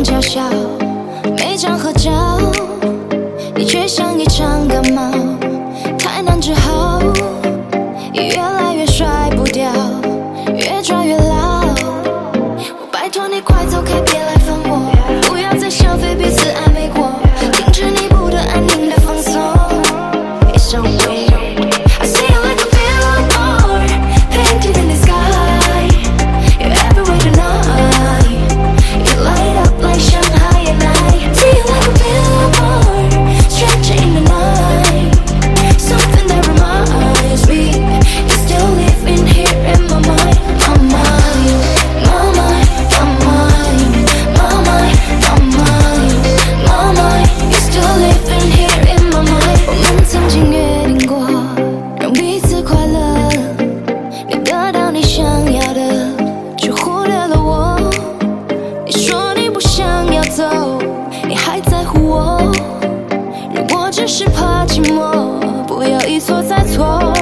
静悄悄，没张合照，你却像一场感冒，太难治好，越来越甩不掉，越抓越牢。我拜托你快走开，别来烦我，不要再消费彼此暧昧过，停止你不得安宁的放松。It's so weird, I see you like a billboard painted in the sky. You're everywhere tonight. You light up like Shanghai at night. See you like a billboard stretching in the night. Something that reminds me you're still living here in my mind, my mind, my mind, my mind, my mind, my mind, my mind. You're still living here in my mind. 我们曾经约定过，让彼此快乐，你得到你想要的，却忽略了我。你说你不想要走，你还在乎我。如果只是怕寂寞，不要一错再错。